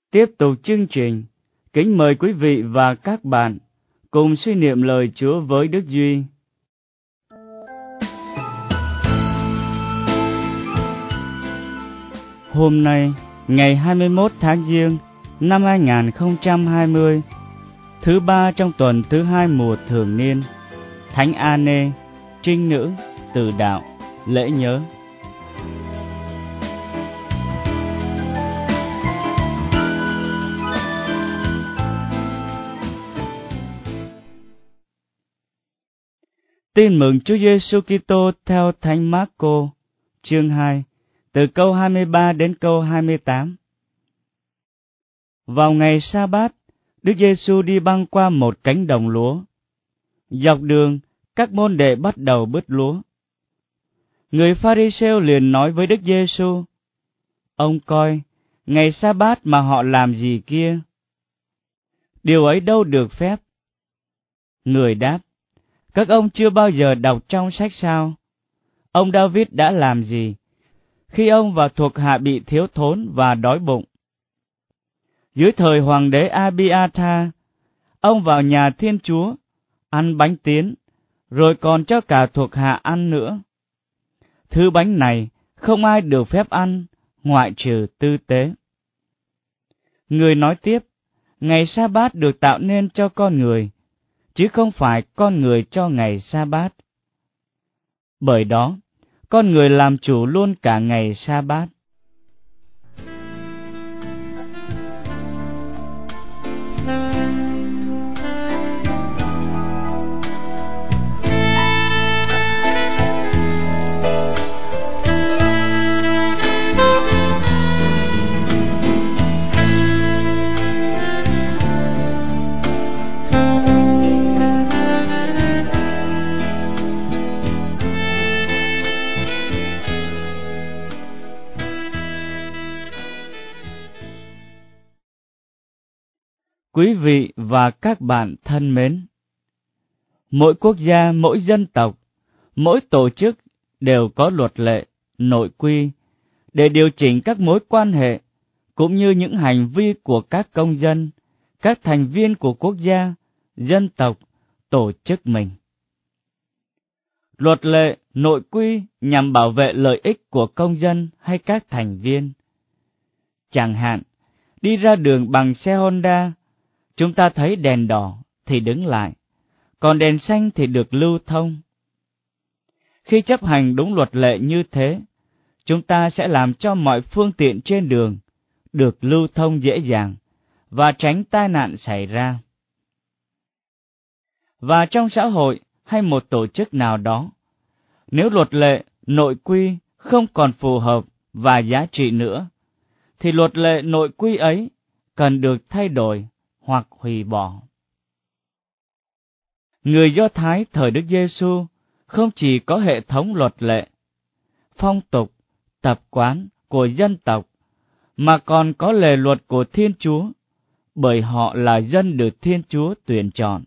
Tiếp tục chương trình, kính mời quý vị và các bạn cùng suy niệm lời Chúa với Đức Duy. Hôm nay, ngày 21 tháng Giêng năm 2020, thứ ba trong tuần thứ 2 mùa thường niên, Thánh Anê, Trinh Nữ, Tử Đạo, lễ nhớ. Tin mừng Chúa Giêsu Kitô theo Thánh Mác-cô, chương 2, từ câu 23 đến câu 28. Vào ngày Sa-bát, Đức Giêsu đi băng qua một cánh đồng lúa. Dọc đường, các môn đệ bắt đầu bứt lúa. Người Pha-ri-sêu liền nói với Đức Giêsu: "Ông coi, ngày Sa-bát mà họ làm gì kia? Điều ấy đâu được phép." Người đáp: "Các ông chưa bao giờ đọc trong sách sao? Ông David đã làm gì khi ông và thuộc hạ bị thiếu thốn và đói bụng? Dưới thời hoàng đế Abiatha, ông vào nhà Thiên Chúa, ăn bánh tiến, rồi còn cho cả thuộc hạ ăn nữa. Thứ bánh này không ai được phép ăn, ngoại trừ tư tế." Người nói tiếp: "Ngày Sa-bát được tạo nên cho con người, chứ không phải con người cho ngày Sa-bát. Bởi đó, con người làm chủ luôn cả ngày Sa-bát." Quý vị và các bạn thân mến, mỗi quốc gia, mỗi dân tộc, mỗi tổ chức đều có luật lệ, nội quy để điều chỉnh các mối quan hệ cũng như những hành vi của các công dân, các thành viên của quốc gia, dân tộc, tổ chức mình. Luật lệ, nội quy nhằm bảo vệ lợi ích của công dân hay các thành viên. Chẳng hạn, đi ra đường bằng xe Honda, chúng ta thấy đèn đỏ thì đứng lại, còn đèn xanh thì được lưu thông. Khi chấp hành đúng luật lệ như thế, chúng ta sẽ làm cho mọi phương tiện trên đường được lưu thông dễ dàng và tránh tai nạn xảy ra. Và trong xã hội hay một tổ chức nào đó, nếu luật lệ, nội quy không còn phù hợp và giá trị nữa, thì luật lệ nội quy ấy cần được thay đổi hoặc hủy bỏ. Người Do Thái thời Đức Giêsu không chỉ có hệ thống luật lệ, phong tục, tập quán của dân tộc, mà còn có lề luật của Thiên Chúa, bởi họ là dân được Thiên Chúa tuyển chọn.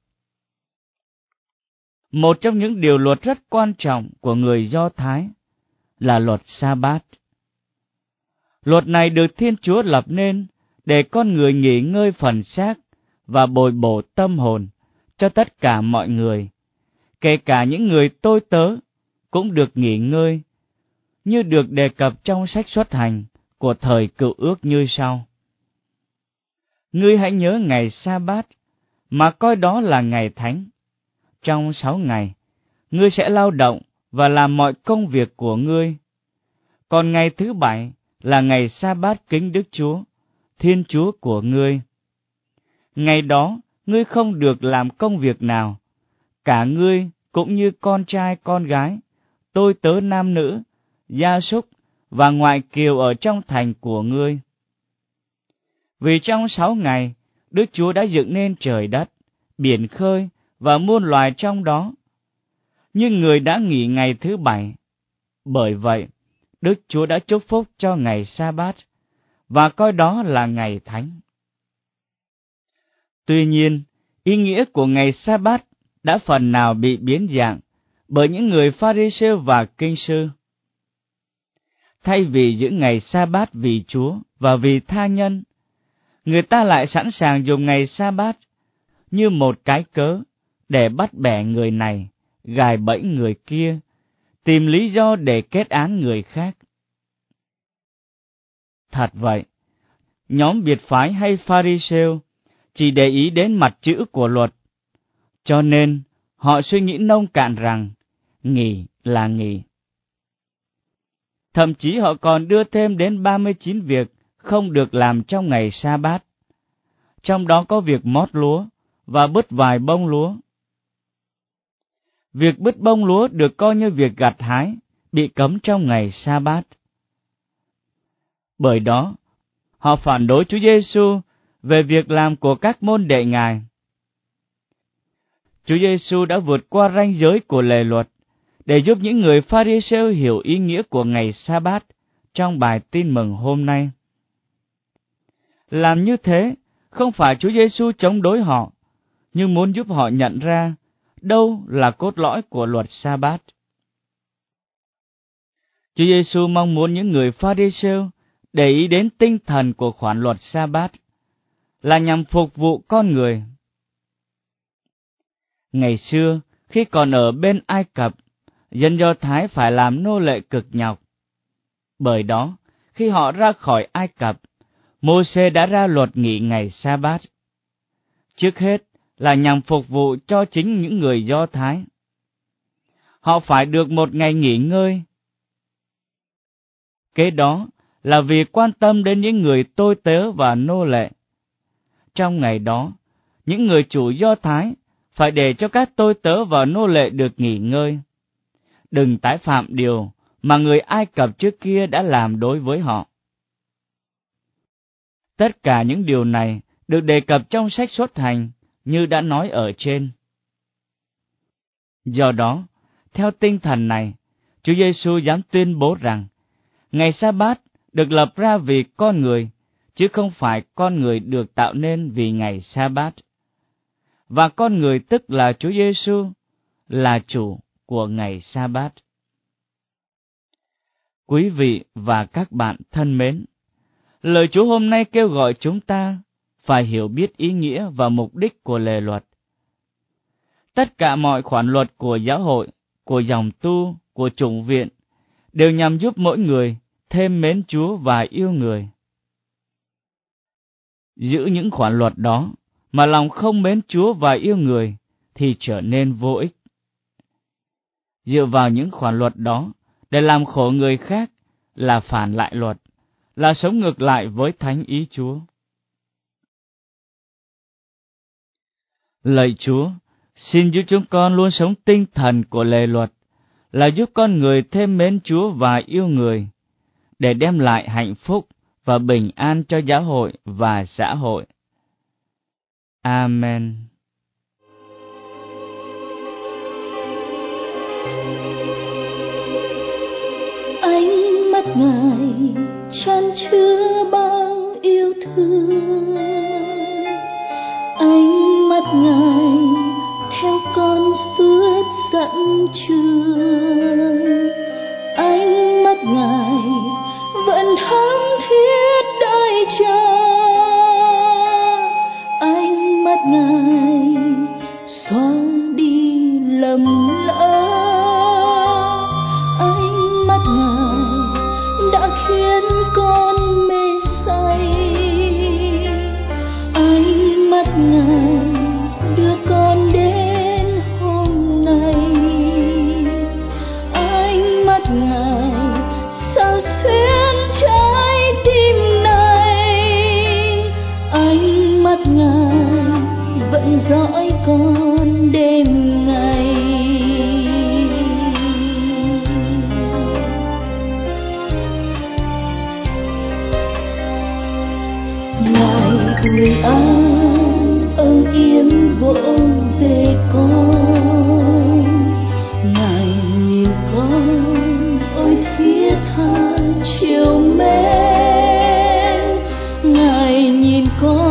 Một trong những điều luật rất quan trọng của người Do Thái là luật Sa-bát. Luật này được Thiên Chúa lập nên để con người nghỉ ngơi phần xác và bồi bổ tâm hồn cho tất cả mọi người, kể cả những người tôi tớ cũng được nghỉ ngơi, như được đề cập trong sách Xuất Hành của thời Cựu Ước như sau: "Ngươi hãy nhớ ngày Sa-bát mà coi đó là ngày thánh. Trong 6 ngày, ngươi sẽ lao động và làm mọi công việc của ngươi. Còn ngày thứ 7 là ngày Sa-bát kính Đức Chúa, Thiên Chúa của ngươi. Ngày đó, ngươi không được làm công việc nào, cả ngươi cũng như con trai con gái, tôi tớ nam nữ, gia súc và ngoại kiều ở trong thành của ngươi. Vì trong 6 ngày, Đức Chúa đã dựng nên trời đất, biển khơi và muôn loài trong đó. Nhưng người đã nghỉ ngày thứ 7. Bởi vậy, Đức Chúa đã chúc phúc cho ngày Sa-bát và coi đó là ngày thánh." Tuy nhiên, ý nghĩa của ngày Sa-bát đã phần nào bị biến dạng bởi những người Pha-ri-sêu và kinh sư. Thay vì giữ ngày Sa-bát vì Chúa và vì tha nhân, người ta lại sẵn sàng dùng ngày sa-bát như một cái cớ để bắt bẻ người này, gài bẫy người kia, tìm lý do để kết án người khác. Thật vậy, nhóm biệt phái hay Pha-ri-sêu chỉ để ý đến mặt chữ của luật, cho nên họ suy nghĩ nông cạn rằng nghỉ là nghỉ. Thậm chí họ còn đưa thêm đến 39 việc không được làm trong ngày sa-bát, trong đó có việc mót lúa và bứt vài bông lúa. Việc bứt bông lúa được coi như việc gặt hái, bị cấm trong ngày sa-bát. Bởi đó, họ phản đối Chúa Giêsu về việc làm của các môn đệ Ngài. Chúa Giêsu đã vượt qua ranh giới của lề luật để giúp những người Pha-ri-sêu hiểu ý nghĩa của ngày sa-bát trong bài tin mừng hôm nay. Làm như thế không phải Chúa Giêsu chống đối họ, nhưng muốn giúp họ nhận ra đâu là cốt lõi của luật sa-bát. Chúa Giêsu mong muốn những người Pha-ri-sêu để ý đến tinh thần của khoản luật sa-bát là nhằm phục vụ con người. Ngày xưa, khi còn ở bên Ai Cập, dân Do Thái phải làm nô lệ cực nhọc. Bởi đó, khi họ ra khỏi Ai Cập, Mô-sê đã ra luật nghỉ ngày sa-bát. Trước hết là nhằm phục vụ cho chính những người Do Thái. Họ phải được một ngày nghỉ ngơi. Kế đó là vì quan tâm đến những người tôi tớ và nô lệ. Trong ngày đó, những người chủ Do Thái phải để cho các tôi tớ và nô lệ được nghỉ ngơi. Đừng tái phạm điều mà người Ai Cập trước kia đã làm đối với họ. Tất cả những điều này được đề cập trong sách Xuất Hành như đã nói ở trên. Do đó, theo tinh thần này, Chúa Giêsu dám tuyên bố rằng ngày sa-bát được lập ra vì con người, chứ không phải con người được tạo nên vì ngày sa-bát. Và con người tức là Chúa Giêsu là chủ của ngày sa-bát. Quý vị và các bạn thân mến, lời Chúa hôm nay kêu gọi chúng ta phải hiểu biết ý nghĩa và mục đích của lề luật. Tất cả mọi khoản luật của giáo hội, của dòng tu, của chủng viện đều nhằm giúp mỗi người thêm mến Chúa và yêu người. Giữ những khoản luật đó mà lòng không mến Chúa và yêu người thì trở nên vô ích. Dựa vào những khoản luật đó để làm khổ người khác là phản lại luật, là sống ngược lại với thánh ý Chúa. Lạy Chúa, xin giúp chúng con luôn sống tinh thần của lề luật, là giúp con người thêm mến Chúa và yêu người, để đem lại hạnh phúc và bình an cho giáo hội và xã hội. Amen. Ánh mắt Ngài chan chứa bao yêu thương, ánh mắt Ngài theo con suốt dẫn trường, ánh mắt Ngài vẫn thắm thiết đợi chờ, ánh mắt Ngài xóa đi lầm lỡ, ánh mắt Ngài đã khiến con mê say, ánh mắt Ngài đưa con đến hôm nay, ánh mắt Ngài sao xuyên trái tim này, ánh mắt Ngài vẫn dõi con đêm ngày. Ngài ủi an ơn yếm vỗ về con, Ngài nhìn con ôi thiết tha chiều mến, Ngài nhìn con